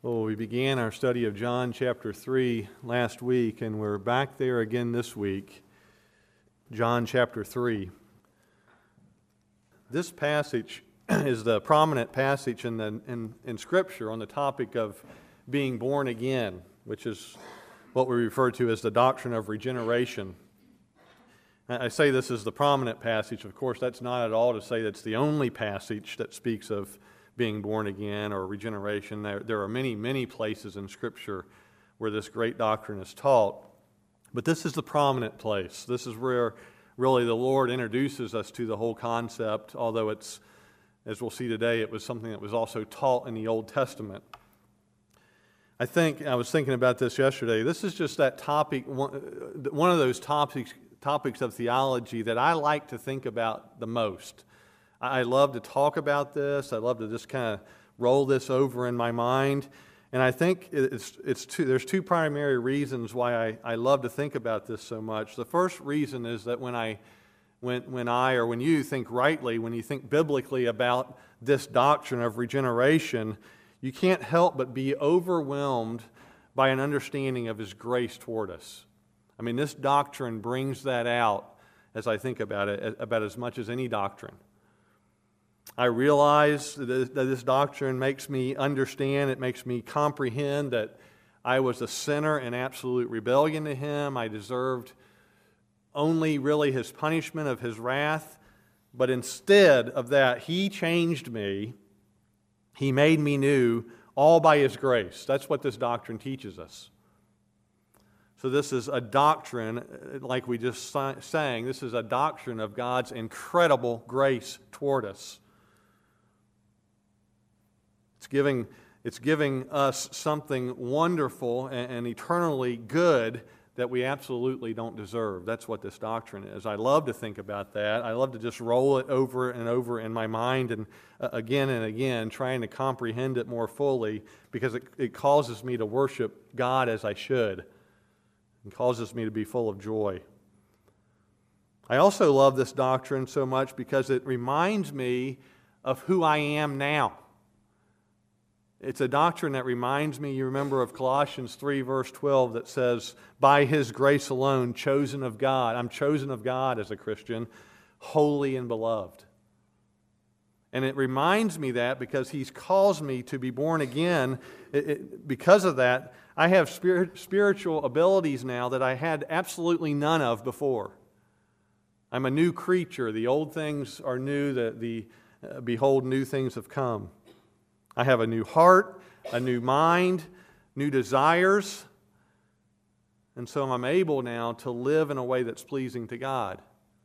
Well, we began our study of John chapter 3 last week, and we're back there again this week. John chapter 3. This passage is the prominent passage in Scripture on the topic of being born again, which is what we refer to as the doctrine of regeneration. I say this is the prominent passage. Of course, that's not at all to say that's the only passage that speaks of being born again or regeneration. There are many, many places in Scripture where this great doctrine is taught. But this is the prominent place. This is where really the Lord introduces us to the whole concept, although it's, as we'll see today, it was something that was also taught in the Old Testament. I was thinking about this yesterday. This is just that topic, one of those topics of theology that I like to think about the most. I love to talk about this. I love to just kind of roll this over in my mind. And I think there's two primary reasons why I love to think about this so much. The first reason is that when you think rightly, when you think biblically about this doctrine of regeneration, you can't help but be overwhelmed by an understanding of His grace toward us. I mean, this doctrine brings that out as I think about it, about as much as any doctrine. I realize that this doctrine makes me understand, it makes me comprehend that I was a sinner in absolute rebellion to Him. I deserved only really His punishment of His wrath. But instead of that, He changed me. He made me new, all by His grace. That's what this doctrine teaches us. So this is a doctrine, like we just sang, this is a doctrine of God's incredible grace toward us. It's giving us something wonderful and eternally good that we absolutely don't deserve. That's what this doctrine is. I love to think about that. I love to just roll it over and over in my mind and again, trying to comprehend it more fully because it causes me to worship God as I should and causes me to be full of joy. I also love this doctrine so much because it reminds me of who I am now. It's a doctrine that reminds me, you remember, of Colossians 3, verse 12, that says, by His grace alone, chosen of God. I'm chosen of God as a Christian, holy and beloved. And it reminds me that because He's caused me to be born again. Because of that, I have spiritual abilities now that I had absolutely none of before. I'm a new creature. The old things are new. Behold, new things have come. I have a new heart, a new mind, new desires, and so I'm able now to live in a way that's pleasing to God.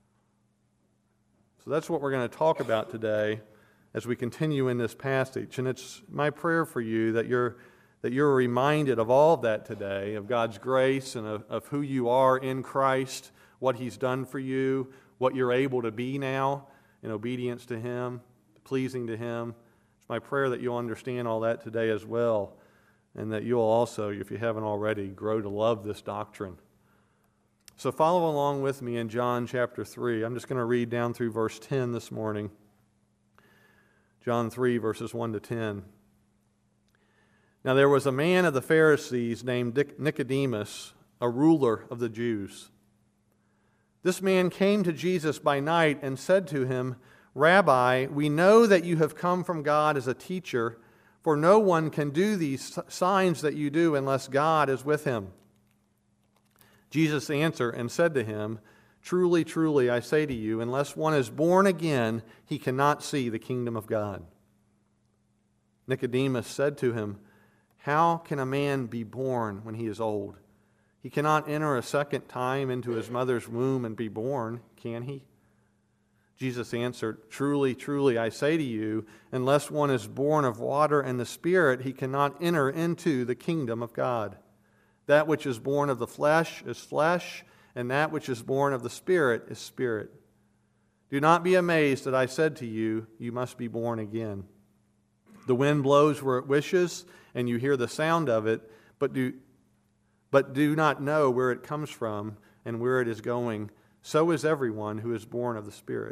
So that's what we're going to talk about today as we continue in this passage. And it's my prayer for you that you're reminded of all of that today, of God's grace and of who you are in Christ, what He's done for you, what you're able to be now in obedience to Him, pleasing to Him. My prayer that you'll understand all that today as well, and that you'll also, if you haven't already, grow to love this doctrine. So follow along with me in John chapter 3. I'm just going to read down through verse 10 this morning. John 3, verses 1 to 10. Now there was a man of the Pharisees named Nicodemus, a ruler of the Jews. This man came to Jesus by night and said to Him, Rabbi, we know that you have come from God as a teacher, for no one can do these signs that you do unless God is with him. Jesus answered and said to him, Truly, truly, I say to you, unless one is born again, he cannot see the kingdom of God. Nicodemus said to him, How can a man be born when he is old? He cannot enter a second time into his mother's womb and be born, can he? Jesus answered, Truly, truly, I say to you, unless one is born of water and the Spirit, he cannot enter into the kingdom of God. That which is born of the flesh is flesh, and that which is born of the Spirit is spirit. Do not be amazed that I said to you, You must be born again. The wind blows where it wishes, and you hear the sound of it, but do not know where it comes from and where it is going. So is everyone who is born of the Spirit.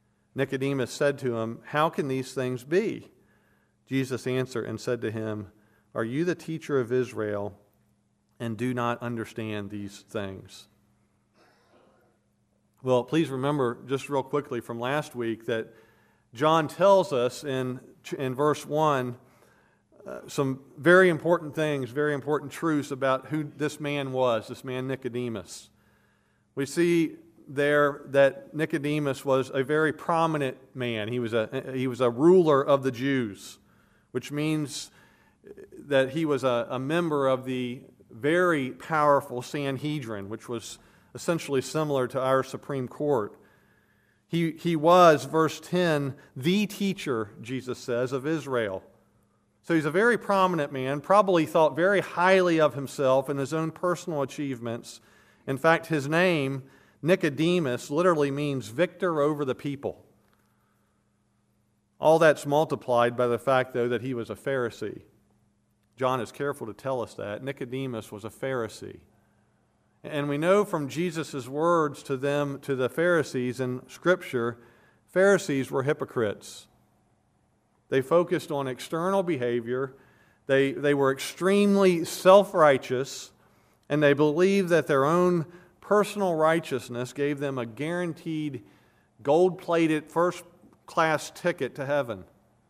Nicodemus said to him, How can these things be? Jesus answered and said to him, Are you the teacher of Israel and do not understand these things? Well, please remember just real quickly from last week that John tells us in verse 1 some very important things, very important truths about who this man was, this man Nicodemus. We see there that Nicodemus was a very prominent man. He was a ruler of the Jews, which means that he was a member of the very powerful Sanhedrin, which was essentially similar to our Supreme Court. He was, verse 10, the teacher, Jesus says, of Israel. So he's a very prominent man, probably thought very highly of himself and his own personal achievements. In fact, his name, Nicodemus, literally means victor over the people. All that's multiplied by the fact, though, that he was a Pharisee. John is careful to tell us that. Nicodemus was a Pharisee. And we know from Jesus' words to the Pharisees in Scripture, Pharisees were hypocrites. They focused on external behavior. They were extremely self-righteous, and they believed that their own personal righteousness gave them a guaranteed gold-plated first-class ticket to heaven.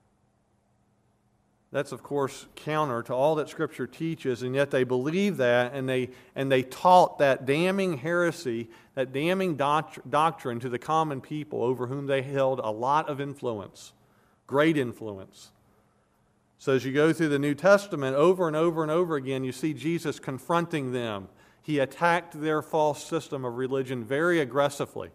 That's, of course, counter to all that Scripture teaches, and yet they believed that, and they taught that damning heresy, that damning doctrine to the common people over whom they held a lot of influence, great influence. So as you go through the New Testament, over and over and over again, you see Jesus confronting them. He attacked their false system of religion very aggressively.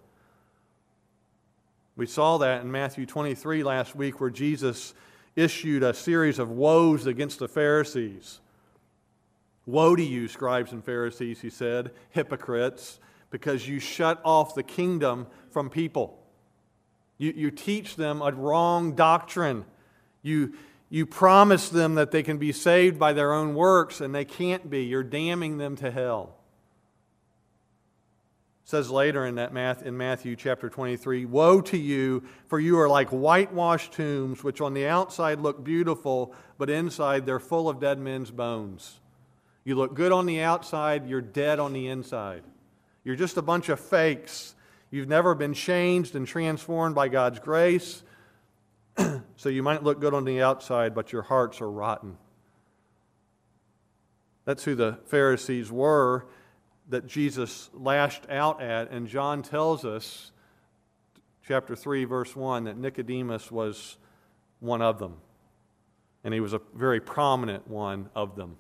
We saw that in Matthew 23 last week, where Jesus issued a series of woes against the Pharisees. Woe to you, scribes and Pharisees, he said, hypocrites, because you shut off the kingdom from people. You teach them a wrong doctrine. You promise them that they can be saved by their own works, and they can't be. You're damning them to hell. It says later in Matthew chapter 23, woe to you, for you are like whitewashed tombs, which on the outside look beautiful, but inside they're full of dead men's bones. You look good on the outside, you're dead on the inside. You're just a bunch of fakes. You've never been changed and transformed by God's grace. So you might look good on the outside, but your hearts are rotten. That's who the Pharisees were that Jesus lashed out at, and John tells us, chapter 3, verse 1, that Nicodemus was one of them. And he was a very prominent one of them.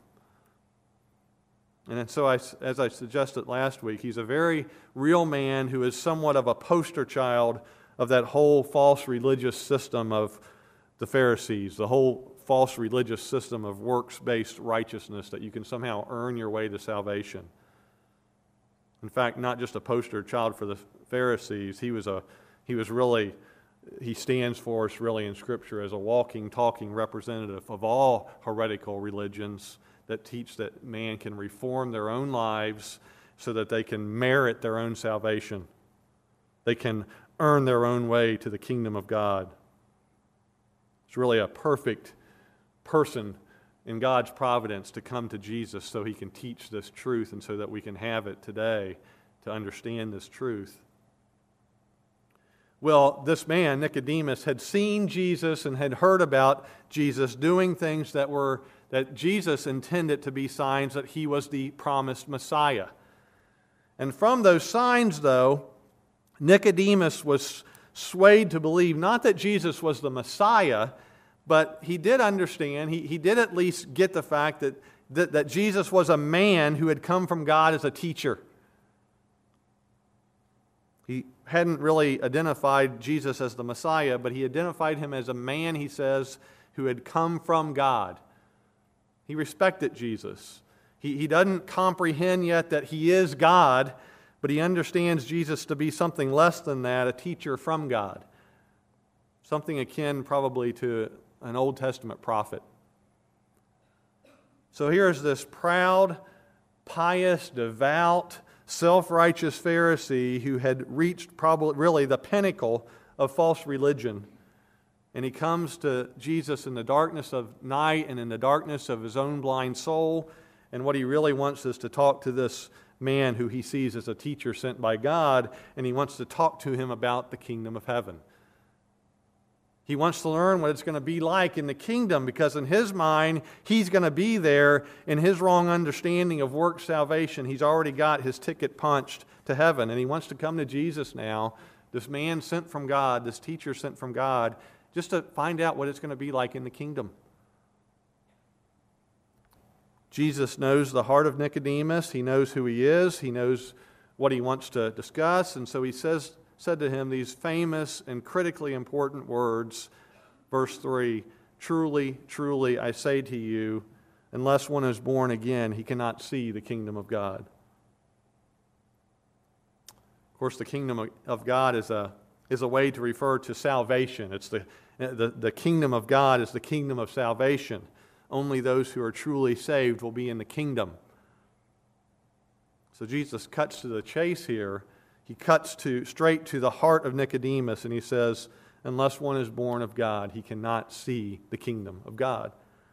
And so, as I suggested last week, he's a very real man who is somewhat of a poster child of that whole false religious system of the Pharisees, the whole false religious system of works-based righteousness that you can somehow earn your way to salvation. In fact, not just a poster child for the Pharisees, he stands for us really in Scripture as a walking, talking representative of all heretical religions that teach that man can reform their own lives so that they can merit their own salvation. They can earn their own way to the kingdom of God. It's really a perfect person in God's providence to come to Jesus so he can teach this truth and so that we can have it today to understand this truth. Well, this man, Nicodemus, had seen Jesus and had heard about Jesus doing things that Jesus intended to be signs that he was the promised Messiah. And from those signs, though, Nicodemus was swayed to believe not that Jesus was the Messiah, but he did understand, he did at least get the fact that Jesus was a man who had come from God as a teacher. He hadn't really identified Jesus as the Messiah, but he identified him as a man, he says, who had come from God. He respected Jesus. He doesn't comprehend yet that he is God, but he understands Jesus to be something less than that, a teacher from God. Something akin probably to an Old Testament prophet. So here's this proud, pious, devout, self-righteous Pharisee who had reached probably really the pinnacle of false religion. and he comes to Jesus in the darkness of night and in the darkness of his own blind soul. And what he really wants is to talk to this man who he sees as a teacher sent by God, and he wants to talk to him about the kingdom of heaven. He wants to learn what it's going to be like in the kingdom, because in his mind, he's going to be there. In his wrong understanding of work salvation, he's already got his ticket punched to heaven, and he wants to come to Jesus now, this man sent from God, this teacher sent from God, just to find out what it's going to be like in the kingdom. Jesus knows the heart of Nicodemus. He knows who he is. He knows what he wants to discuss. And so he said to him these famous and critically important words. Verse 3, "Truly, truly, I say to you, unless one is born again, he cannot see the kingdom of God." Of course, the kingdom of God is a way to refer to salvation. It's the kingdom of God is the kingdom of salvation. Only those who are truly saved will be in the kingdom. So Jesus cuts to the chase here. He cuts straight to the heart of Nicodemus, and he says, unless one is born of God, he cannot see the kingdom of God.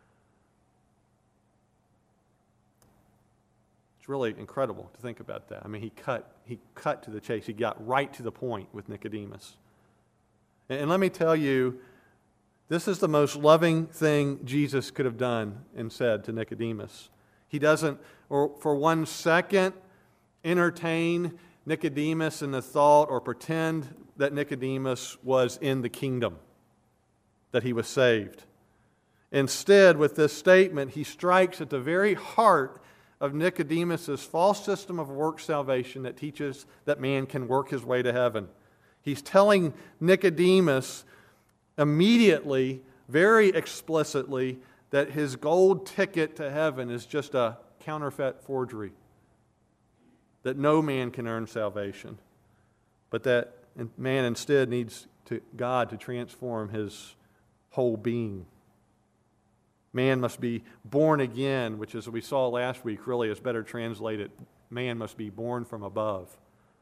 It's really incredible to think about that. I mean, he cut to the chase. He got right to the point with Nicodemus. And let me tell you, this is the most loving thing Jesus could have done and said to Nicodemus. He doesn't, or for 1 second, entertain Nicodemus in the thought or pretend that Nicodemus was in the kingdom, that he was saved. Instead, with this statement, he strikes at the very heart of Nicodemus' false system of work salvation that teaches that man can work his way to heaven. He's telling Nicodemus immediately, very explicitly, that his gold ticket to heaven is just a counterfeit forgery. That no man can earn salvation, but that man instead needs God to transform his whole being. Man must be born again, which, as we saw last week, really is better translated, man must be born from above.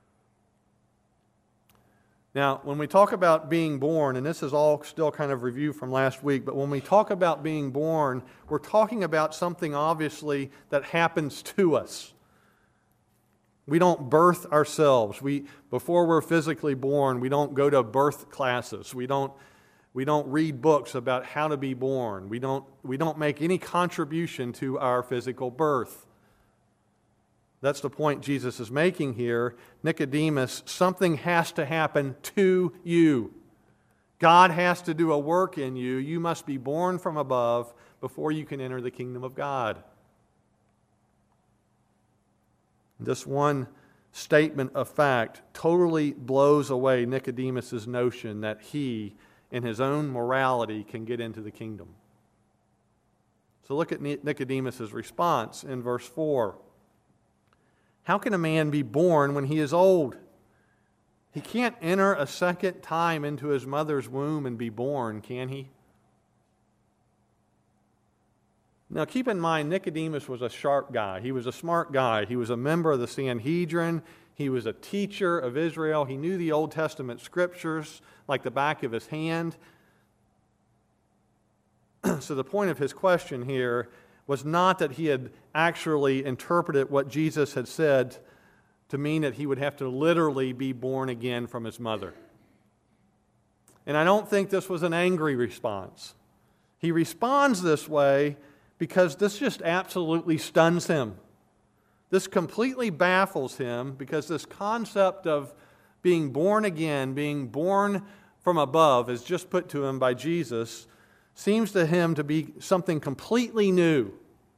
Now, when we talk about being born, and this is all still kind of review from last week, but when we talk about being born, we're talking about something obviously that happens to us. We don't birth ourselves. Before we're physically born, we don't go to birth classes. We don't read books about how to be born. We don't make any contribution to our physical birth. That's the point Jesus is making here. Nicodemus, something has to happen to you. God has to do a work in you. You must be born from above before you can enter the kingdom of God. This one statement of fact totally blows away Nicodemus' notion that he, in his own morality, can get into the kingdom. So look at Nicodemus' response in verse 4. How can a man be born when he is old? He can't enter a second time into his mother's womb and be born, can he? Now keep in mind, Nicodemus was a sharp guy. He was a smart guy. He was a member of the Sanhedrin. He was a teacher of Israel. He knew the Old Testament scriptures like the back of his hand. So the point of his question here was not that he had actually interpreted what Jesus had said to mean that he would have to literally be born again from his mother. And I don't think this was an angry response. He responds this way because this just absolutely stuns him. This completely baffles him because this concept of being born again, being born from above, as just put to him by Jesus, seems to him to be something completely new.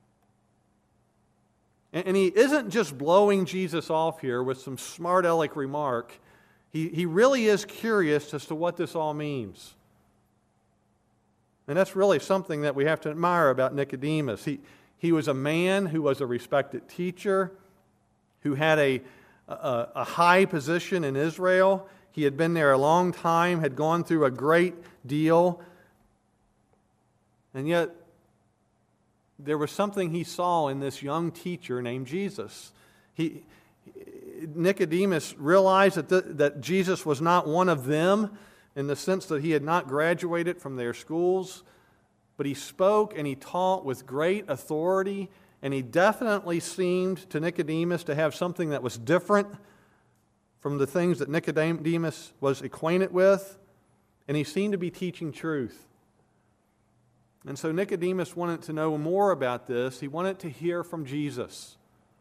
And he isn't just blowing Jesus off here with some smart aleck remark. He really is curious as to what this all means. And that's really something that we have to admire about Nicodemus. He was a man who was a respected teacher, who had a high position in Israel. He had been there a long time, had gone through a great deal. And yet, there was something he saw in this young teacher named Jesus. Nicodemus realized that Jesus was not one of them, in the sense that he had not graduated from their schools, but he spoke and he taught with great authority, and he definitely seemed to Nicodemus to have something that was different from the things that Nicodemus was acquainted with, and he seemed to be teaching truth. And so Nicodemus wanted to know more about this. He wanted to hear from Jesus.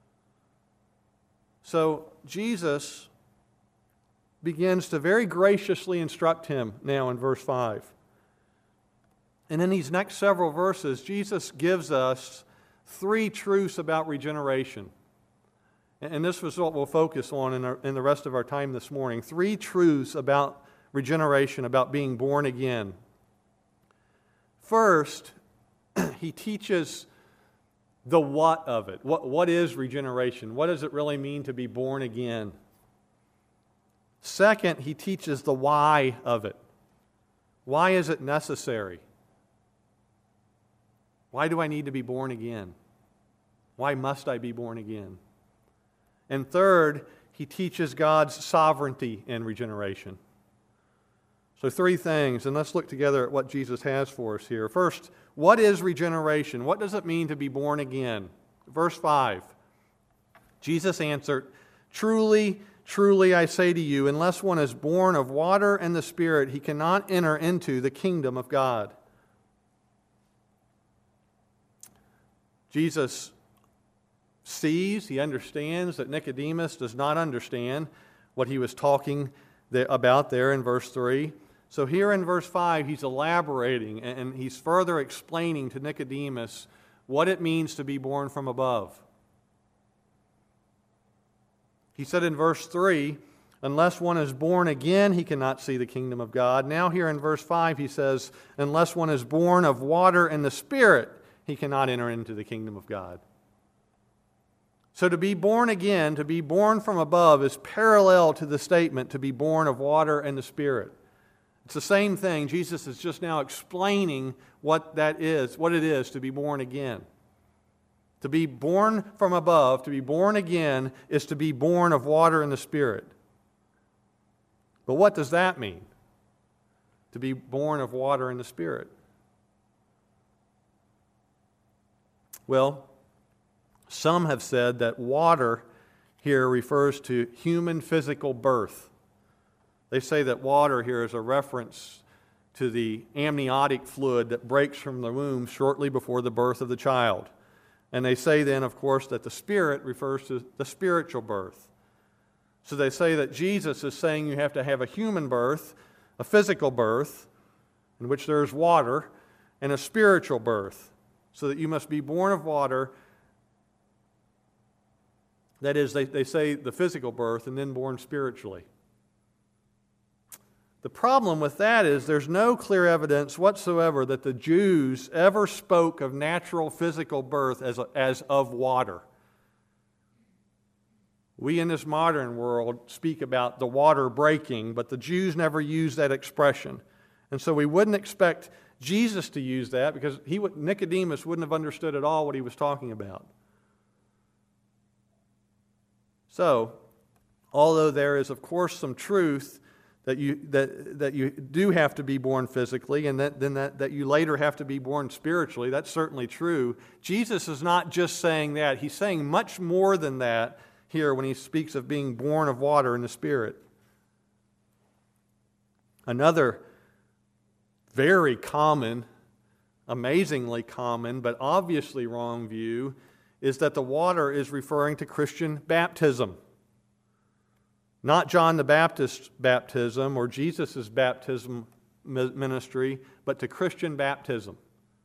So Jesus begins to very graciously instruct him now in verse 5. And in these next several verses, Jesus gives us 3 truths about regeneration. And this is what we'll focus on in the rest of our time this morning. 3 truths about regeneration, about being born again. First, he teaches the what of it. What is regeneration? What does it really mean to be born again? Second, he teaches the why of it. Why is it necessary? Why do I need to be born again? Why must I be born again? And third, he teaches God's sovereignty in regeneration. So 3 things, and let's look together at what Jesus has for us here. First, what is regeneration? What does it mean to be born again? Verse 5, Jesus answered, "Truly, truly I say to you, unless one is born of water and the Spirit, he cannot enter into the kingdom of God." Jesus sees, he understands that Nicodemus does not understand what he was talking about there in verse 3. So here in verse 5, he's elaborating and he's further explaining to Nicodemus what it means to be born from above. He said in verse 3, unless one is born again, he cannot see the kingdom of God. Now here in verse 5, he says, unless one is born of water and the Spirit, he cannot enter into the kingdom of God. So to be born again, to be born from above, is parallel to the statement to be born of water and the Spirit. It's the same thing. Jesus is just now explaining what that is, what it is to be born again. To be born from above, to be born again, is to be born of water and the Spirit. But what does that mean? To be born of water and the Spirit? Well, some have said that water here refers to human physical birth. They say that water here is a reference to the amniotic fluid that breaks from the womb shortly before the birth of the child. And they say then, of course, that the Spirit refers to the spiritual birth. So they say that Jesus is saying you have to have a human birth, a physical birth, in which there is water, and a spiritual birth, so that you must be born of water. That is, they say the physical birth, and then born spiritually. The problem with that is there's no clear evidence whatsoever that the Jews ever spoke of natural physical birth as of water. We in this modern world speak about the water breaking, but the Jews never used that expression. And so we wouldn't expect Jesus to use that because Nicodemus wouldn't have understood at all what he was talking about. So, although there is, of course, some truth that you do have to be born physically and that you later have to be born spiritually, that's certainly true. Jesus is not just saying that. He's saying much more than that here when he speaks of being born of water and the Spirit. Another very common, amazingly common, but obviously wrong view is that the water is referring to Christian baptism. Not John the Baptist's baptism or Jesus' baptism ministry, but to Christian baptism.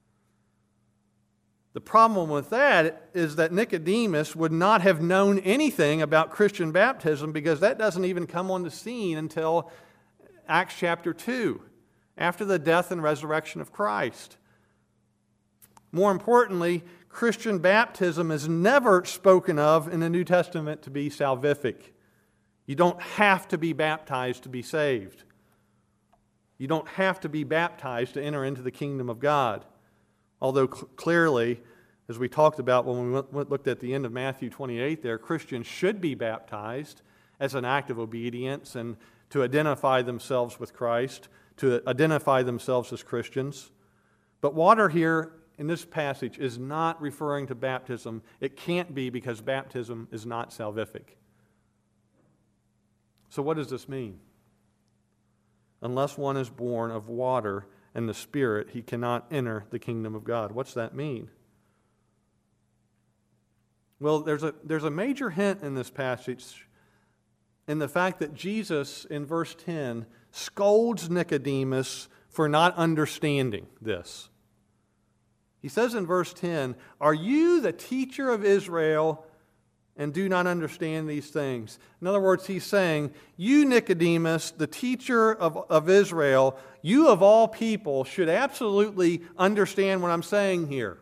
The problem with that is that Nicodemus would not have known anything about Christian baptism because that doesn't even come on the scene until Acts chapter 2, after the death and resurrection of Christ. More importantly, Christian baptism is never spoken of in the New Testament to be salvific. You don't have to be baptized to be saved. You don't have to be baptized to enter into the kingdom of God. Although clearly, as we talked about when we looked at the end of Matthew 28 there, Christians should be baptized as an act of obedience and to identify themselves with Christ, to identify themselves as Christians. But water here in this passage is not referring to baptism. It can't be, because baptism is not salvific. So what does this mean? Unless one is born of water and the Spirit, he cannot enter the kingdom of God. What's that mean? Well, there's a major hint in this passage in the fact that Jesus, in verse 10, scolds Nicodemus for not understanding this. He says in verse 10, "Are you the teacher of Israel and do not understand these things?" In other words, he's saying, you, Nicodemus, the teacher of Israel, you of all people should absolutely understand what I'm saying here.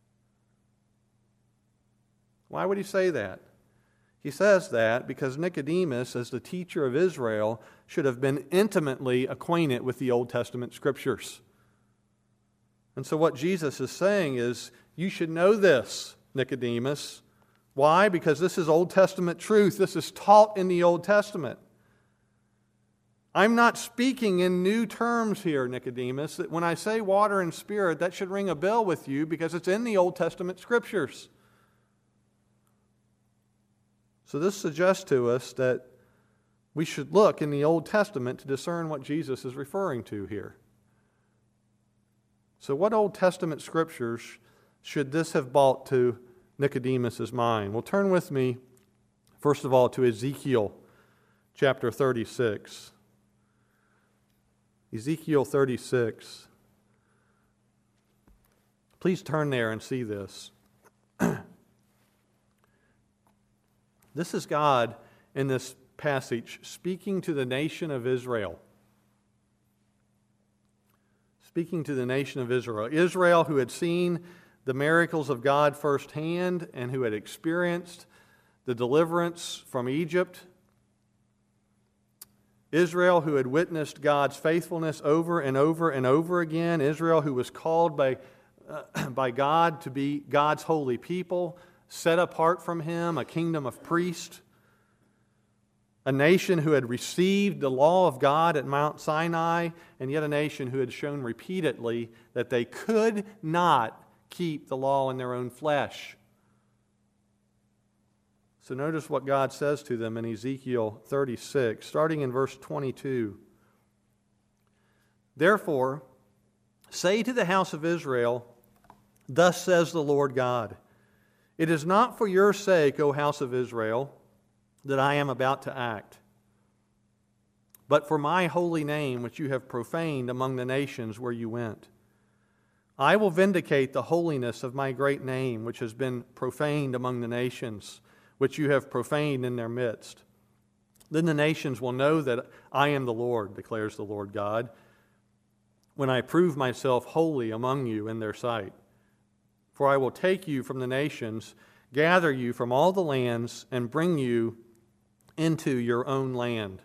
Why would he say that? He says that because Nicodemus, as the teacher of Israel, should have been intimately acquainted with the Old Testament Scriptures. And so what Jesus is saying is, you should know this, Nicodemus. Why? Because this is Old Testament truth. This is taught in the Old Testament. I'm not speaking in new terms here, Nicodemus. When I say water and Spirit, that should ring a bell with you because it's in the Old Testament Scriptures. So this suggests to us that we should look in the Old Testament to discern what Jesus is referring to here. So what Old Testament Scriptures should this have brought to Nicodemus' mind? Well, turn with me, first of all, to Ezekiel chapter 36. Ezekiel 36. Please turn there and see this. This is God in this passage speaking to the nation of Israel. Speaking to the nation of Israel. Israel, who had seen the miracles of God firsthand and who had experienced the deliverance from Egypt. Israel, who had witnessed God's faithfulness over and over and over again. Israel, who was called by God to be God's holy people, set apart from Him, a kingdom of priests. A nation who had received the law of God at Mount Sinai, and yet a nation who had shown repeatedly that they could not keep the law in their own flesh. So notice what God says to them in Ezekiel 36, starting in verse 22. "Therefore, say to the house of Israel, thus says the Lord God, it is not for your sake, O house of Israel, that I am about to act, but for my holy name, which you have profaned among the nations where you went. I will vindicate the holiness of my great name, which has been profaned among the nations, which you have profaned in their midst. Then the nations will know that I am the Lord, declares the Lord God, when I prove myself holy among you in their sight. For I will take you from the nations, gather you from all the lands, and bring you into your own land."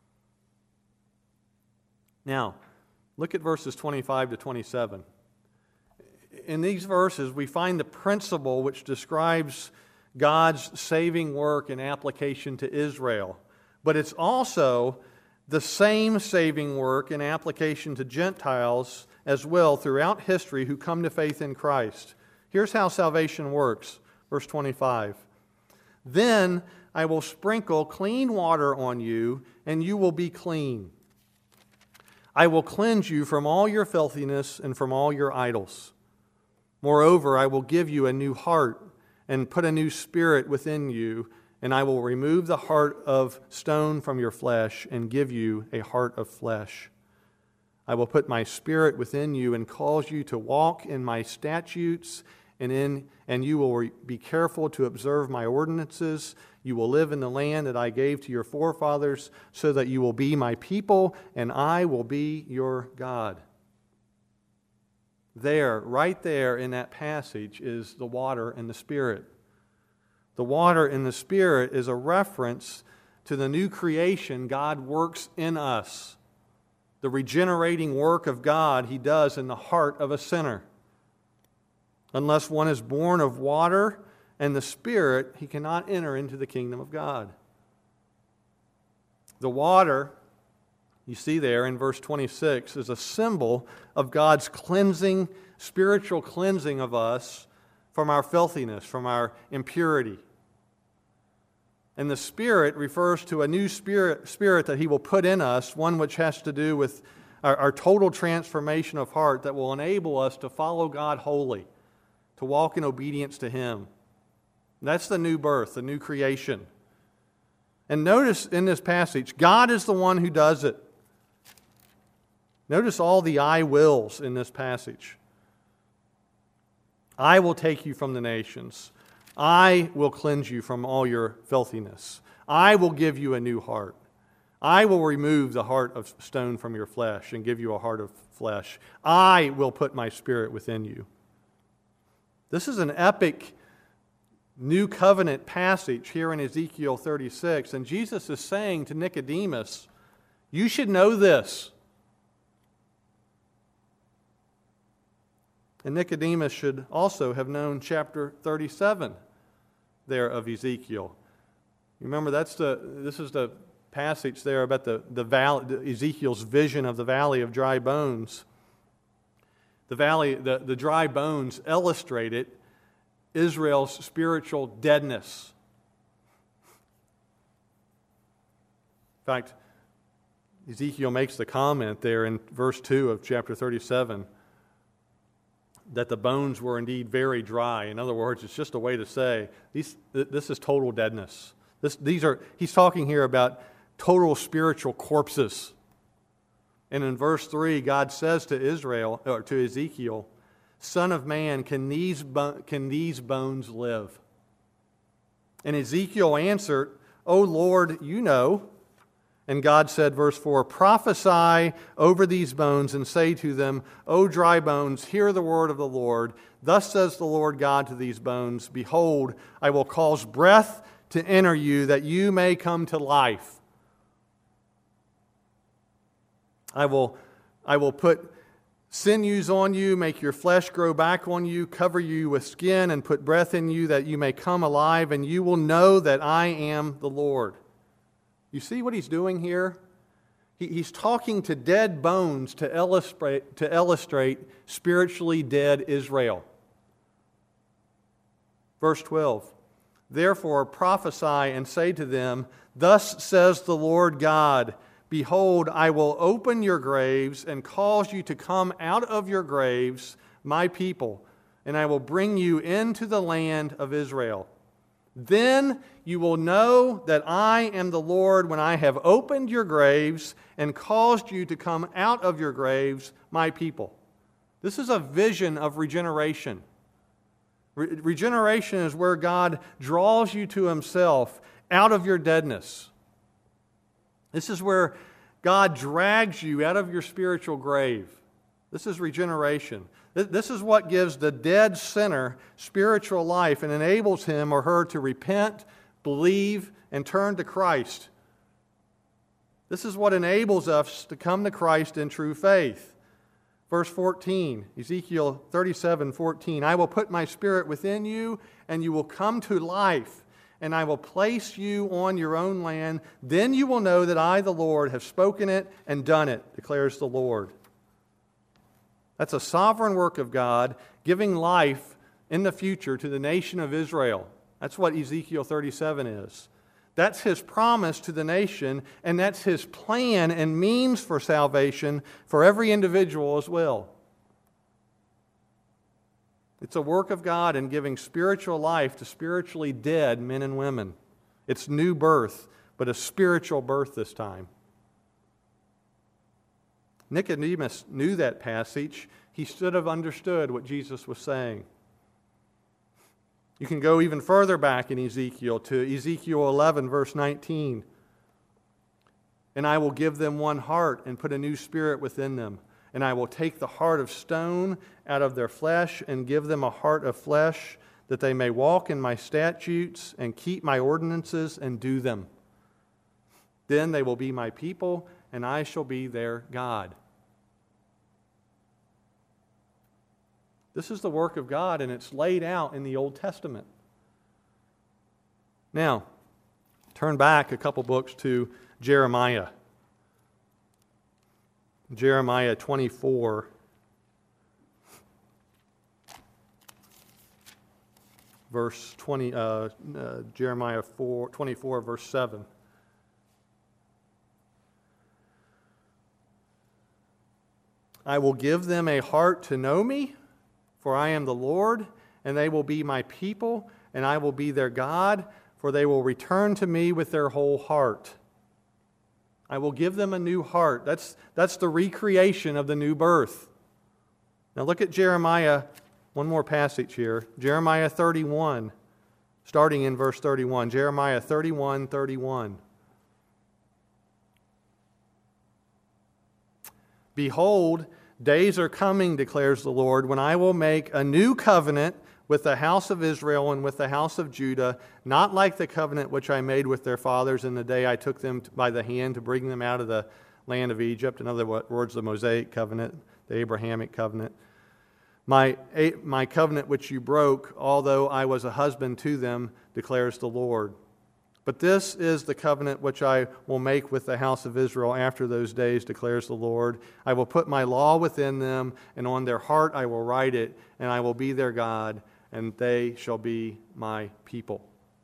Now, look at verses 25 to 27. In these verses, we find the principle which describes God's saving work and application to Israel. But it's also the same saving work and application to Gentiles as well throughout history who come to faith in Christ. Here's how salvation works. Verse 25. "Then I will sprinkle clean water on you, and you will be clean. I will cleanse you from all your filthiness and from all your idols. Moreover, I will give you a new heart and put a new spirit within you, and I will remove the heart of stone from your flesh and give you a heart of flesh. I will put my spirit within you and cause you to walk in my statutes, and you will be careful to observe my ordinances. You will live in the land that I gave to your forefathers, so that you will be my people, and I will be your God." There, right there in that passage, is the water and the Spirit. The water and the Spirit is a reference to the new creation God works in us. The regenerating work of God He does in the heart of a sinner. Unless one is born of water and the Spirit, he cannot enter into the kingdom of God. The water you see there in verse 26, is a symbol of God's cleansing, spiritual cleansing of us from our filthiness, from our impurity. And the Spirit refers to a new spirit that He will put in us, one which has to do with our total transformation of heart that will enable us to follow God wholly, to walk in obedience to Him. That's the new birth, the new creation. And notice in this passage, God is the one who does it. Notice all the I wills in this passage. I will take you from the nations. I will cleanse you from all your filthiness. I will give you a new heart. I will remove the heart of stone from your flesh and give you a heart of flesh. I will put my Spirit within you. This is an epic new covenant passage here in Ezekiel 36, and Jesus is saying to Nicodemus, you should know this. And Nicodemus should also have known chapter 37 there of Ezekiel. You remember this is the passage there about the valley, Ezekiel's vision of the valley of dry bones. The dry bones illustrated Israel's spiritual deadness. In fact, Ezekiel makes the comment there in verse 2 of chapter 37 that the bones were indeed very dry. In other words, it's just a way to say this is total deadness. He's talking here about total spiritual corpses. And in verse 3, God says to Ezekiel, Son of man, can these bones live? And Ezekiel answered, O Lord, you know. And God said, verse 4, Prophesy over these bones and say to them, O dry bones, hear the word of the Lord. Thus says the Lord God to these bones, Behold, I will cause breath to enter you, that you may come to life. I will put sinews on you, make your flesh grow back on you, cover you with skin, and put breath in you, that you may come alive, and you will know that I am the Lord. You see what he's doing here? He's talking to dead bones to illustrate spiritually dead Israel. Verse 12, Therefore prophesy and say to them, Thus says the Lord God, Behold, I will open your graves and cause you to come out of your graves, my people, and I will bring you into the land of Israel. Then you will know that I am the Lord when I have opened your graves and caused you to come out of your graves, my people. This is a vision of regeneration. Regeneration is where God draws you to Himself out of your deadness. This is where God drags you out of your spiritual grave. This is regeneration. This is what gives the dead sinner spiritual life and enables him or her to repent, believe, and turn to Christ. This is what enables us to come to Christ in true faith. Verse 14, Ezekiel 37:14, I will put my Spirit within you, and you will come to life, and I will place you on your own land. Then you will know that I, the Lord, have spoken it and done it, declares the Lord. That's a sovereign work of God, giving life in the future to the nation of Israel. That's what Ezekiel 37 is. That's His promise to the nation, and that's His plan and means for salvation for every individual as well. It's a work of God in giving spiritual life to spiritually dead men and women. It's new birth, but a spiritual birth this time. Nicodemus knew that passage. He should have understood what Jesus was saying. You can go even further back in Ezekiel to Ezekiel 11, verse 19. And I will give them one heart and put a new spirit within them. And I will take the heart of stone out of their flesh and give them a heart of flesh, that they may walk in my statutes and keep my ordinances and do them. Then they will be my people, and I shall be their God. This is the work of God, and it's laid out in the Old Testament. Now, turn back a couple books to Jeremiah. Jeremiah 24, verse 20, Jeremiah 24, verse 7. I will give them a heart to know me, for I am the Lord, and they will be my people, and I will be their God, for they will return to me with their whole heart. I will give them a new heart. That's the recreation of the new birth. Now look at Jeremiah, one more passage here. Jeremiah 31, starting in verse 31. Jeremiah 31:31. Behold, days are coming, declares the Lord, when I will make a new covenant with the house of Israel and with the house of Judah, not like the covenant which I made with their fathers in the day I took them by the hand to bring them out of the land of Egypt. In other words, the Mosaic covenant, the Abrahamic covenant. My covenant which you broke, although I was a husband to them, declares the Lord. But this is the covenant which I will make with the house of Israel after those days, declares the Lord. I will put my law within them, and on their heart I will write it, and I will be their God, and they shall be my people.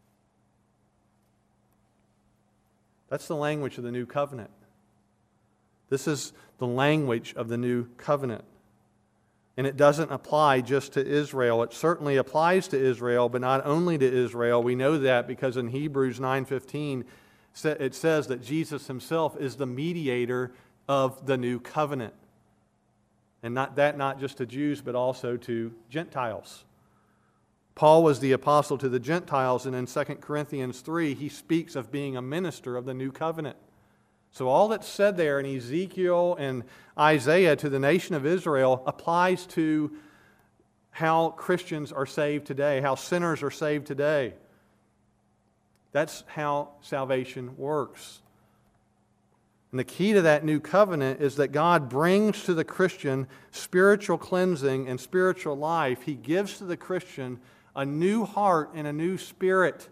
That's the language of the new covenant. This is the language of the new covenant. And it doesn't apply just to Israel. It certainly applies to Israel, but not only to Israel. We know that because in Hebrews 9:15, it says that Jesus himself is the mediator of the new covenant. And not just to Jews, but also to Gentiles. Paul was the apostle to the Gentiles, and in 2 Corinthians 3, he speaks of being a minister of the new covenant. So all that's said there in Ezekiel and Isaiah to the nation of Israel applies to how Christians are saved today, how sinners are saved today. That's how salvation works. And the key to that new covenant is that God brings to the Christian spiritual cleansing and spiritual life. He gives to the Christian a new heart and a new spirit.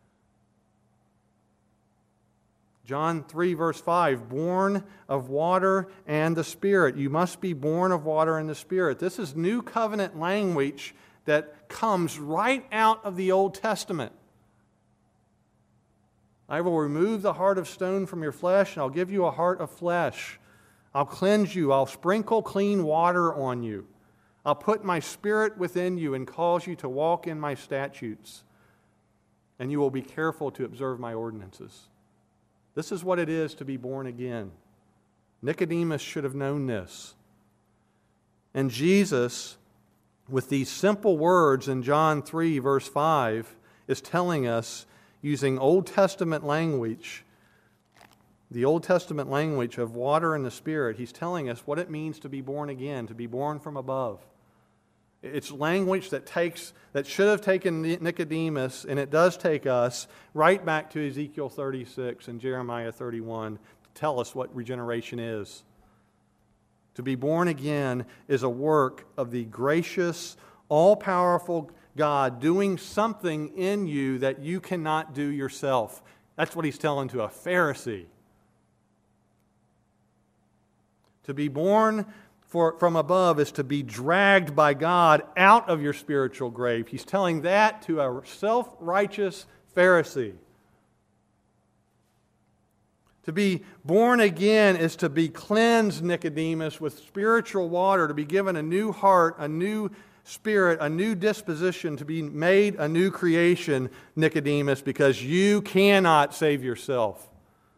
John 3, verse 5, born of water and the Spirit. You must be born of water and the Spirit. This is new covenant language that comes right out of the Old Testament. I will remove the heart of stone from your flesh, and I'll give you a heart of flesh. I'll cleanse you. I'll sprinkle clean water on you. I'll put my Spirit within you and cause you to walk in my statutes. And you will be careful to observe my ordinances. This is what it is to be born again. Nicodemus should have known this. And Jesus, with these simple words in John 3, verse 5, is telling us, using Old Testament language, the Old Testament language of water and the Spirit, he's telling us what it means to be born again, to be born from above. It's language that should have taken Nicodemus, and it does take us right back to Ezekiel 36 and Jeremiah 31 to tell us what regeneration is. To be born again is a work of the gracious, all-powerful God doing something in you that you cannot do yourself. That's what he's telling to a Pharisee. To be born from above is to be dragged by God out of your spiritual grave. He's telling that to a self-righteous Pharisee. To be born again is to be cleansed, Nicodemus, with spiritual water, to be given a new heart, a new spirit, a new disposition, to be made a new creation, Nicodemus, because you cannot save yourself.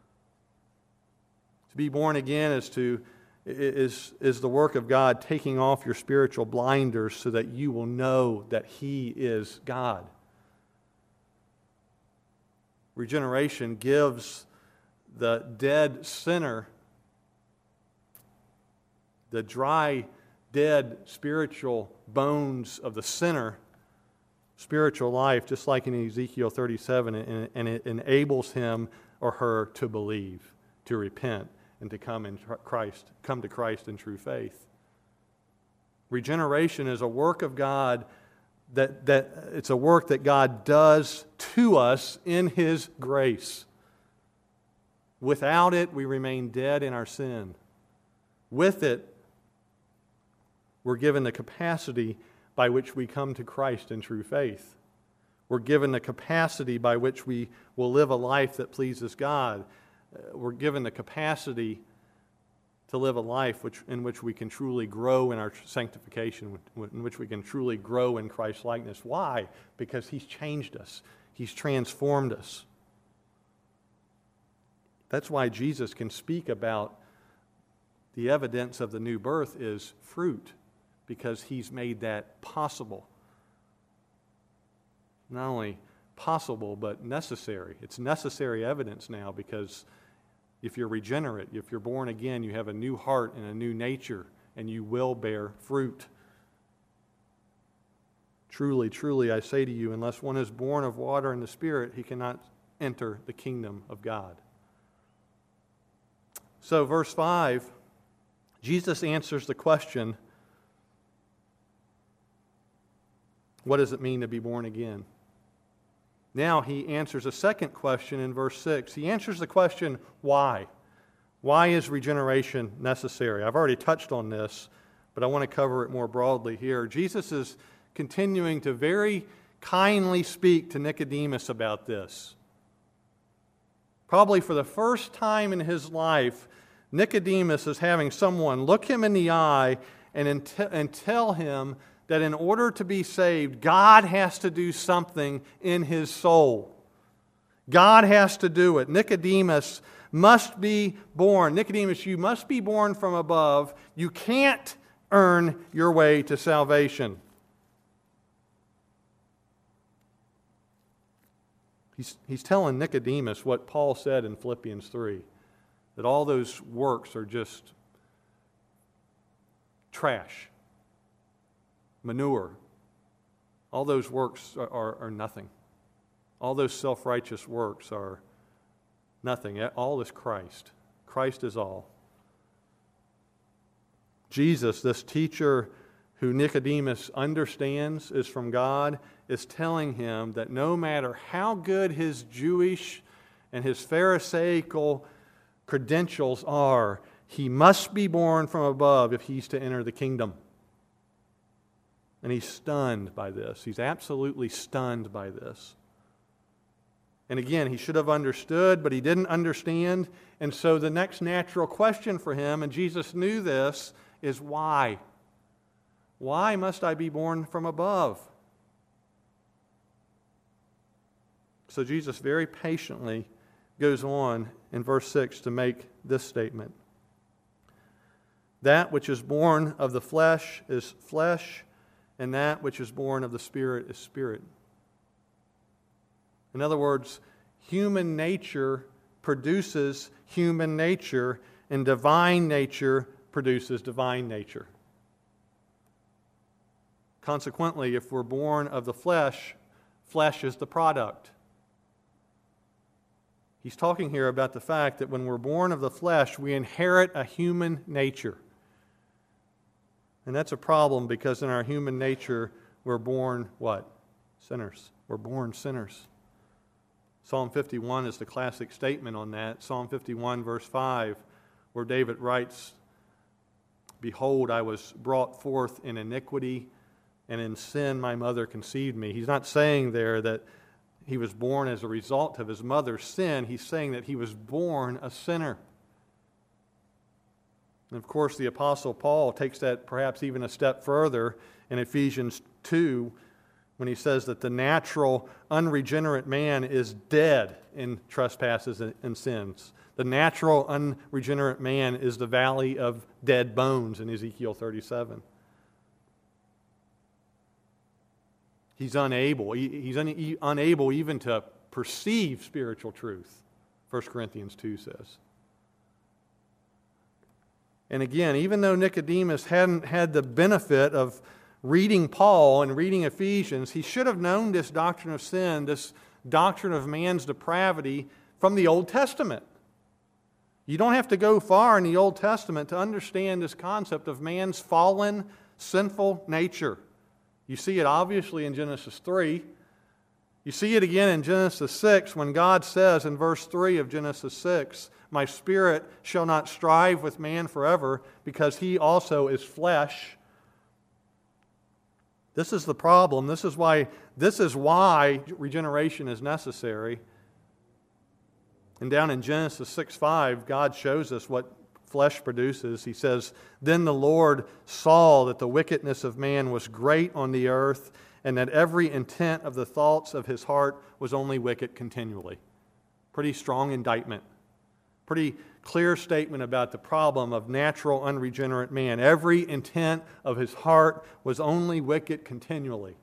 To be born again is the work of God taking off your spiritual blinders so that you will know that He is God. Regeneration gives the dead sinner, the dry, dead spiritual bones of the sinner, spiritual life, just like in Ezekiel 37, and it enables him or her to believe, to repent, and to come to Christ in true faith. Regeneration is a work of God that it's a work that God does to us in His grace. Without it, we remain dead in our sin. With it, we're given the capacity by which we come to Christ in true faith. We're given the capacity by which we will live a life that pleases God. We're given the capacity to live a life in which we can truly grow in our sanctification, in which we can truly grow in Christ's likeness. Why? Because He's changed us. He's transformed us. That's why Jesus can speak about the evidence of the new birth is fruit, because He's made that possible. Not only possible, but necessary. It's necessary evidence now, because if you're regenerate, if you're born again, you have a new heart and a new nature, and you will bear fruit. Truly, truly, I say to you, unless one is born of water and the Spirit, he cannot enter the kingdom of God. So, verse 5, Jesus answers the question, what does it mean to be born again? Now he answers a second question in verse 6. He answers the question, why? Why is regeneration necessary? I've already touched on this, but I want to cover it more broadly here. Jesus is continuing to very kindly speak to Nicodemus about this. Probably for the first time in his life, Nicodemus is having someone look him in the eye and tell him that in order to be saved, God has to do something in his soul. God has to do it. Nicodemus must be born. Nicodemus, you must be born from above. You can't earn your way to salvation. He's telling Nicodemus what Paul said in Philippians 3, that all those works are just trash. Manure. All those works are nothing. All those self-righteous works are nothing. All is Christ. Christ is all. Jesus, this teacher who Nicodemus understands is from God, is telling him that no matter how good his Jewish and his Pharisaical credentials are, he must be born from above if he's to enter the kingdom. And he's stunned by this. He's absolutely stunned by this. And again, he should have understood, but he didn't understand. And so the next natural question for him, and Jesus knew this, is why? Why must I be born from above? So Jesus very patiently goes on in verse 6 to make this statement. That which is born of the flesh is flesh, and that which is born of the Spirit is spirit. In other words, human nature produces human nature, and divine nature produces divine nature. Consequently, if we're born of the flesh, flesh is the product. He's talking here about the fact that when we're born of the flesh, we inherit a human nature. And that's a problem because in our human nature, we're born what? Sinners. We're born sinners. Psalm 51 is the classic statement on that. Psalm 51, verse 5, where David writes, "Behold, I was brought forth in iniquity, and in sin my mother conceived me." He's not saying there that he was born as a result of his mother's sin. He's saying that he was born a sinner. And of course, the Apostle Paul takes that perhaps even a step further in Ephesians 2 when he says that the natural, unregenerate man is dead in trespasses and sins. The natural, unregenerate man is the valley of dead bones in Ezekiel 37. He's unable. He's unable even to perceive spiritual truth, 1 Corinthians 2 says. And again, even though Nicodemus hadn't had the benefit of reading Paul and reading Ephesians, he should have known this doctrine of sin, this doctrine of man's depravity from the Old Testament. You don't have to go far in the Old Testament to understand this concept of man's fallen, sinful nature. You see it obviously in Genesis 3. You see it again in Genesis 6 when God says in verse 3 of Genesis 6, "My spirit shall not strive with man forever, because he also is flesh." This is the problem. This is why regeneration is necessary. And down in Genesis 6:5, God shows us what flesh produces. He says, "Then the Lord saw that the wickedness of man was great on the earth, and that every intent of the thoughts of his heart was only wicked continually." Pretty strong indictment. Pretty clear statement about the problem of natural unregenerate man. Every intent of his heart was only wicked continually.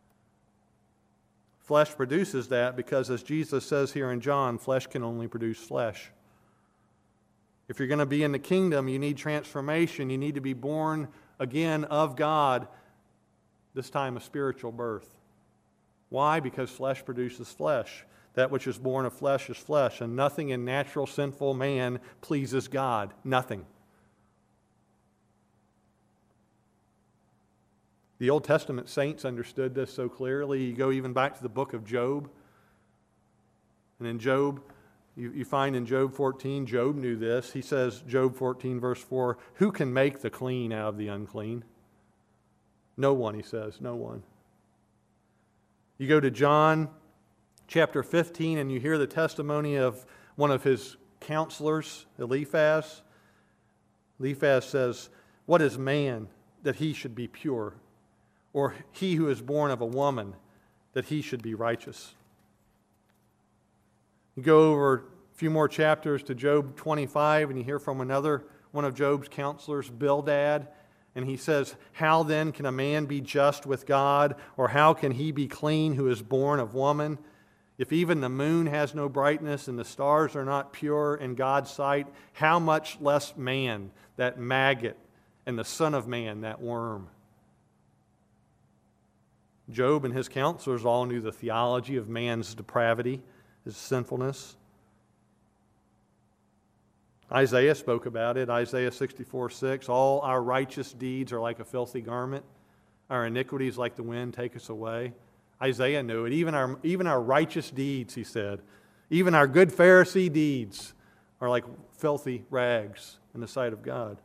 Flesh produces that because, as Jesus says here in John, flesh can only produce flesh. If you're going to be in the kingdom, you need transformation. You need to be born again of God, this time a spiritual birth. Why? Because flesh produces flesh. That which is born of flesh is flesh, and nothing in natural sinful man pleases God. Nothing. The Old Testament saints understood this so clearly. You go even back to the book of Job. And in Job, you find in Job 14, Job knew this. He says, Job 14, verse 4, "Who can make the clean out of the unclean?" No one, he says, no one. You go to John chapter 15, and you hear the testimony of one of his counselors, Eliphaz. Eliphaz says, "What is man that he should be pure? Or he who is born of a woman, that he should be righteous?" You go over a few more chapters to Job 25, and you hear from another one of Job's counselors, Bildad, and he says, "How then can a man be just with God? Or how can he be clean who is born of woman? If even the moon has no brightness and the stars are not pure in God's sight, how much less man, that maggot, and the Son of Man, that worm?" Job and his counselors all knew the theology of man's depravity, his sinfulness. Isaiah spoke about it. Isaiah 64:6, "All our righteous deeds are like a filthy garment. Our iniquities like the wind take us away." Isaiah knew it. Even our righteous deeds, he said, even our good Pharisee deeds are like filthy rags in the sight of God.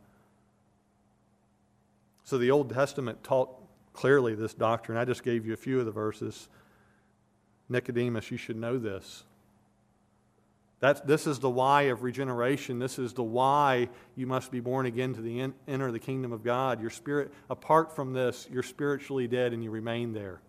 So the Old Testament taught clearly this doctrine. I just gave you a few of the verses. Nicodemus, you should know this. This is the why of regeneration. This is the why you must be born again to enter the kingdom of God. Your spirit, apart from this, you're spiritually dead and you remain there.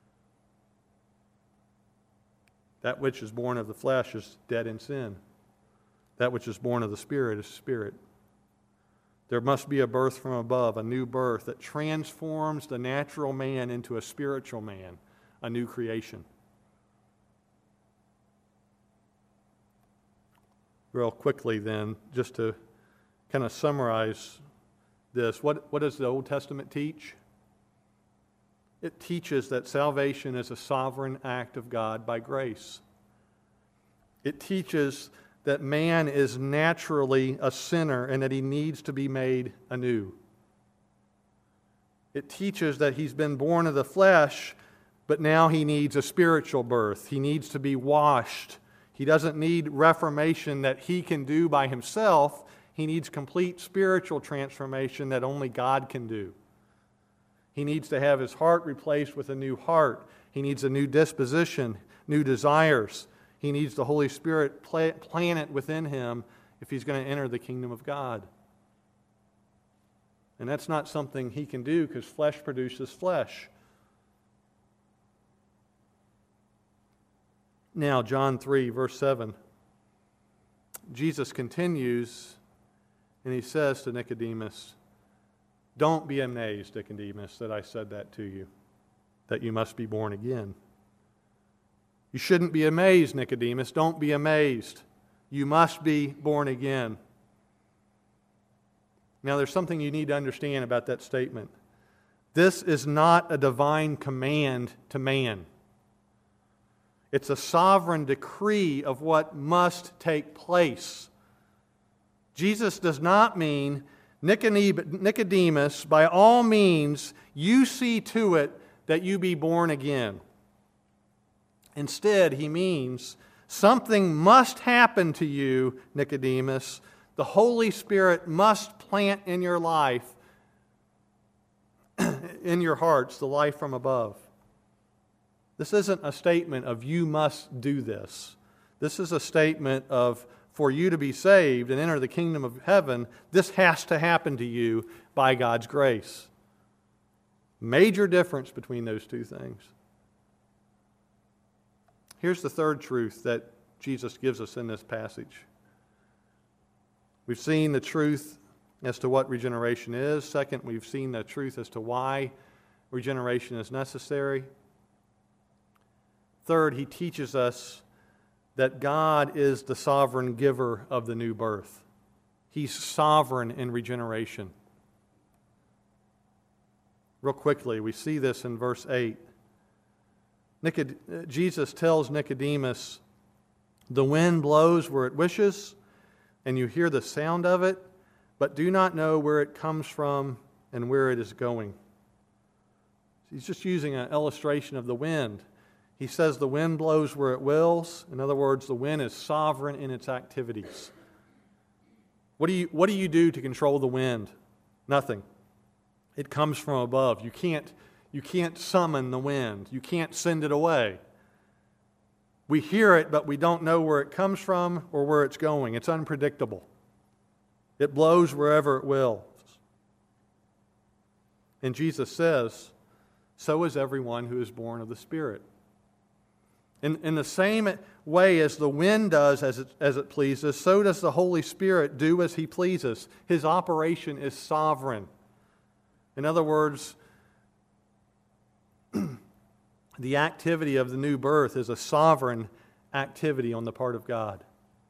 That which is born of the flesh is dead in sin. That which is born of the Spirit is spirit. There must be a birth from above, a new birth that transforms the natural man into a spiritual man, a new creation. Real quickly then, just to kind of summarize this, what does the Old Testament teach? It teaches that salvation is a sovereign act of God by grace. It teaches that man is naturally a sinner and that he needs to be made anew. It teaches that he's been born of the flesh, but now he needs a spiritual birth. He needs to be washed. He doesn't need reformation that he can do by himself. He needs complete spiritual transformation that only God can do. He needs to have his heart replaced with a new heart. He needs a new disposition, new desires. He needs the Holy Spirit planted within him if he's going to enter the kingdom of God. And that's not something he can do because flesh produces flesh. Now, John 3, verse 7. Jesus continues and he says to Nicodemus, "Don't be amazed, Nicodemus, that I said that to you, that you must be born again." You shouldn't be amazed, Nicodemus. Don't be amazed. You must be born again. Now, there's something you need to understand about that statement. This is not a divine command to man. It's a sovereign decree of what must take place. Jesus does not mean, Nicodemus, by all means, you see to it that you be born again. Instead, he means something must happen to you, Nicodemus. The Holy Spirit must plant in your life, in your hearts, the life from above. This isn't a statement of you must do this. This is a statement of for you to be saved and enter the kingdom of heaven, this has to happen to you by God's grace. Major difference between those two things. Here's the third truth that Jesus gives us in this passage. We've seen the truth as to what regeneration is. Second, we've seen the truth as to why regeneration is necessary. Third, he teaches us that God is the sovereign giver of the new birth. He's sovereign in regeneration. Real quickly, we see this in verse 8. Jesus tells Nicodemus, the wind blows where it wishes, and you hear the sound of it, but do not know where it comes from and where it is going. He's just using an illustration of the wind. He says the wind blows where it wills. In other words, the wind is sovereign in its activities. What do you do to control the wind? Nothing. It comes from above. You can't summon the wind. You can't send it away. We hear it, but we don't know where it comes from or where it's going. It's unpredictable. It blows wherever it wills. And Jesus says, so is everyone who is born of the Spirit. In the same way as the wind does as it pleases, so does the Holy Spirit do as He pleases. His operation is sovereign. In other words, the activity of the new birth is a sovereign activity on the part of God.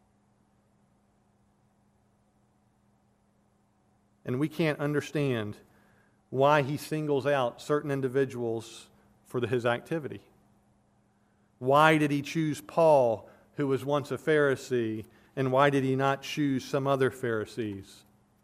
And we can't understand why He singles out certain individuals for His activity. Why did He choose Paul, who was once a Pharisee, and why did He not choose some other Pharisees?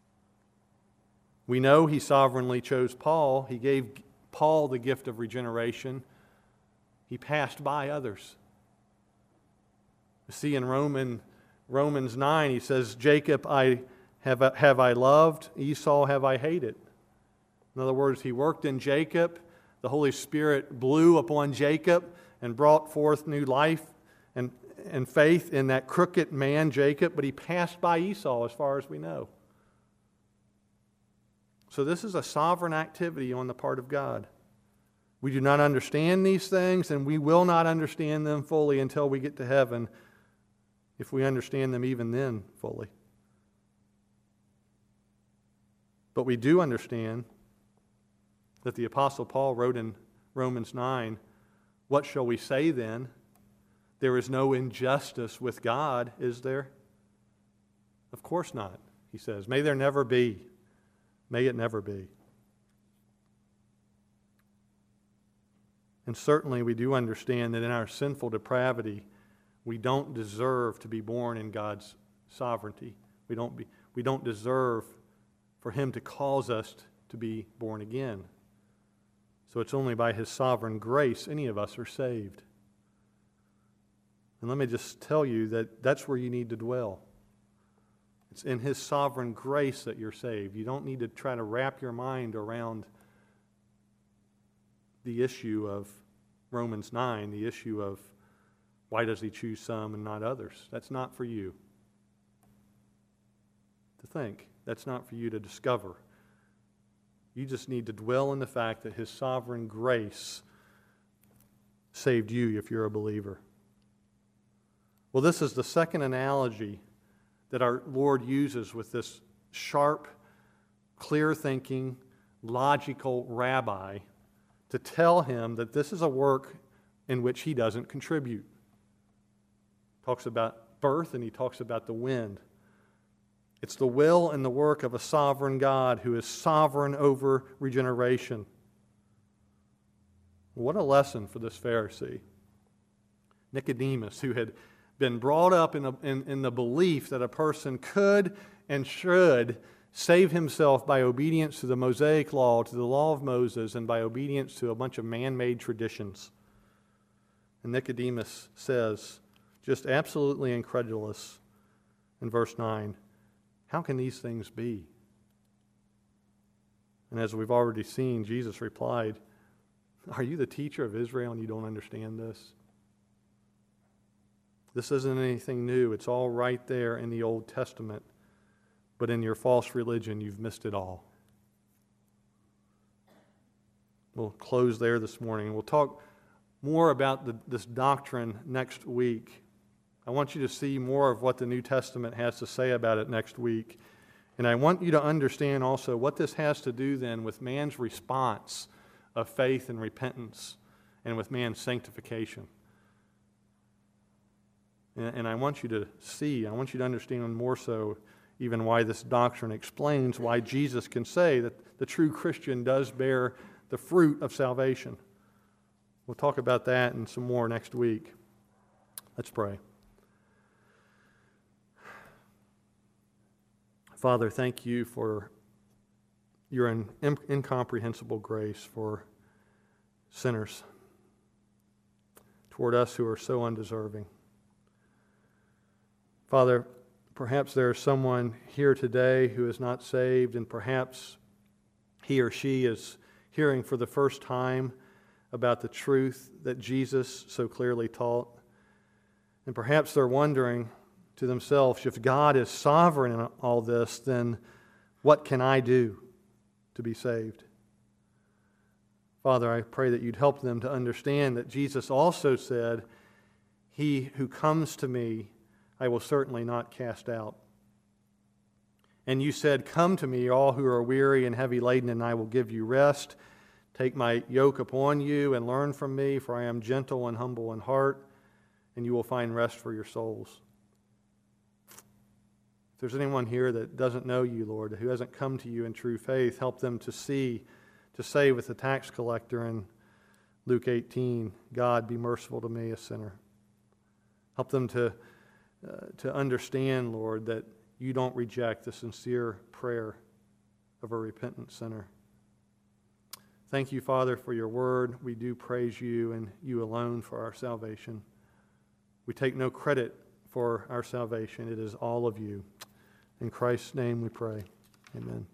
We know He sovereignly chose Paul. He gave Paul the gift of regeneration. He passed by others. You see in Romans 9, he says, Jacob have I loved, Esau have I hated. In other words, He worked in Jacob. The Holy Spirit blew upon Jacob and brought forth new life and faith in that crooked man, Jacob, but He passed by Esau as far as we know. So this is a sovereign activity on the part of God. We do not understand these things, and we will not understand them fully until we get to heaven, if we understand them even then fully. But we do understand that the Apostle Paul wrote in Romans 9, what shall we say then? There is no injustice with God, is there? Of course not, he says. May there never be. May it never be. And certainly we do understand that in our sinful depravity, we don't deserve to be born in God's sovereignty. We don't deserve for Him to cause us to be born again. So it's only by His sovereign grace any of us are saved. And let me just tell you that that's where you need to dwell. It's in His sovereign grace that you're saved. You don't need to try to wrap your mind around the issue of Romans 9, the issue of why does He choose some and not others. That's not for you to think. That's not for you to discover. You just need to dwell in the fact that His sovereign grace saved you if you're a believer. Well, this is the second analogy that our Lord uses with this sharp, clear-thinking, logical rabbi to tell him that this is a work in which he doesn't contribute. He talks about birth and he talks about the wind. It's the will and the work of a sovereign God who is sovereign over regeneration. What a lesson for this Pharisee. Nicodemus, who had been brought up in the belief that a person could and should save himself by obedience to the Mosaic law, to the law of Moses, and by obedience to a bunch of man-made traditions. And Nicodemus says, just absolutely incredulous, in verse 9, how can these things be? And as we've already seen, Jesus replied, are you the teacher of Israel and you don't understand this? This isn't anything new. It's all right there in the Old Testament. But in your false religion, you've missed it all. We'll close there this morning. We'll talk more about this doctrine next week. I want you to see more of what the New Testament has to say about it next week. And I want you to understand also what this has to do then with man's response of faith and repentance and with man's sanctification. And I want you to see, I want you to understand more so even why this doctrine explains why Jesus can say that the true Christian does bear the fruit of salvation. We'll talk about that and some more next week. Let's pray. Father, thank you for your incomprehensible grace for sinners, toward us who are so undeserving. Father, perhaps there is someone here today who is not saved, and perhaps he or she is hearing for the first time about the truth that Jesus so clearly taught. And perhaps they're wondering to themselves, if God is sovereign in all this, then what can I do to be saved? Father, I pray that you'd help them to understand that Jesus also said, he who comes to me, I will certainly not cast out. And you said, come to me, all who are weary and heavy laden, and I will give you rest. Take my yoke upon you and learn from me, for I am gentle and humble in heart, and you will find rest for your souls. If there's anyone here that doesn't know you, Lord, who hasn't come to you in true faith, help them to say with the tax collector in Luke 18, God, be merciful to me, a sinner. Help them to understand, Lord, that you don't reject the sincere prayer of a repentant sinner. Thank you, Father, for your word. We do praise you and you alone for our salvation. We take no credit for our salvation. It is all of you. In Christ's name we pray. Amen.